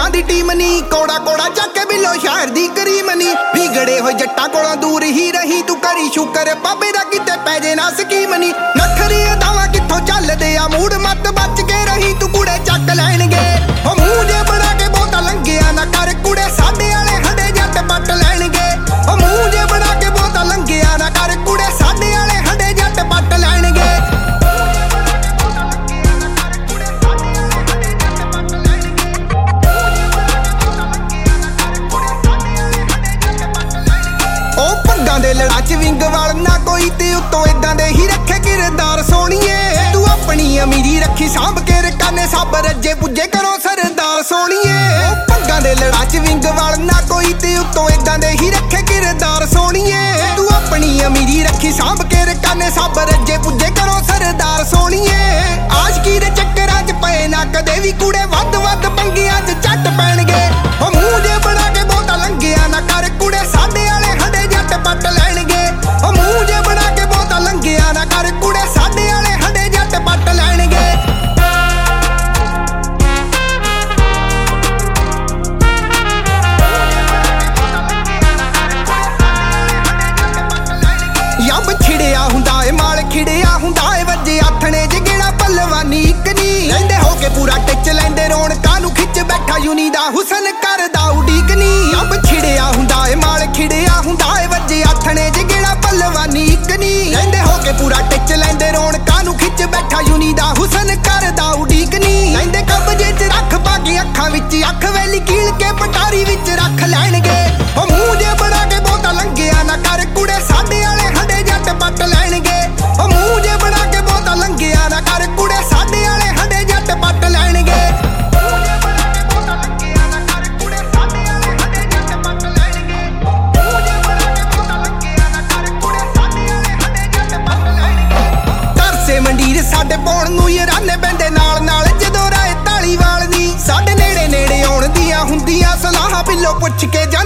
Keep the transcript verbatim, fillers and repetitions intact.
दी team नी कोड़ा कोड़ा जाके below शहर दी करीम नी बिगड़े होए जट्टां कोलों दूर ही रही तू करी शुकर बाबे दा किते पै जे ना स्कीम नी नखरी अदावां कित्थों चलदे आ मूड मत बच के रही तू कुड़े चक लैणगे ओ मूंह जे बना के बहुता लंघिया ना कर कुड़े साडे वाले हडे जट पट लैणगे ओ मूंह जे बना के बहुता लंघिया ना कर कुड़े साडे वाले हडे जट पट लैणगे दे लड़ा च विंग वाल ना कोई ते उत्तों इदां दे ही रखे किरदार सोहणीए तू अपनी अमीरी रखी सांभ के रकाने सब रज्जे पुज्जे करो सरदार सोहणीए पग्गां दे लड़ा च विंग वाल ना कोई ते उत्तों इदां दे ही रखे किरदार सोहणीए तू अपनी अमीरी रखी सांभ के रकाने सब रज्जे पुज्जे करो सरदार सोहणीए आशकी दे चक्करां च पए ना कदे वी कुड़े वध वध पंगियां च झट पैणगे ओ मूंह जे बना के बहुता लंघिया ना कर कुड़े साडे वाले हडे जट पट लैणगे ओ मूंह जे बना के बहुता लंघिया ना कर कुड़े साडे वाले हडे जट पट लैणगे यब छिड़िया हुंदा ए माल खिड़िया हुंदा ए वजे आथणे च गेड़ा पलवानी इक नी लैंदे हो के पूरा टिच लैंदे रौनकां नूं खिच बैठा यूनी दा हुसन करदा उडीक नी यब छिड़िया हुंदा ए माल खिड़िया हुंदा ए वजे आथणे च गेड़ा पलवानी इक नी लैंदे हो के पूरा टिच लैंदे रौनकां नूं खिच बैठा यूनी दा हुसन करदा उडीक नी लैंदे कब्जे च रख पाके अखां विच अख वैली कील के पटारी विच रख लैणगे ओ मूंह जे बना के बहुता लंघिया ना कर कुड़े साडे वाले हडे जट पट लैणगे ओ मूंह जे बना के बहुता लंघिया ना कर कुड़े साडे वाले हडे जट पट लैणगे मंडीर साडे पौण नूं यराने पैंदे नाल नाल जदों राए धालीवाल दी साडे नेड़े नेड़े आउण दियां हुंदियां सलाहां बिल्लो पुछ के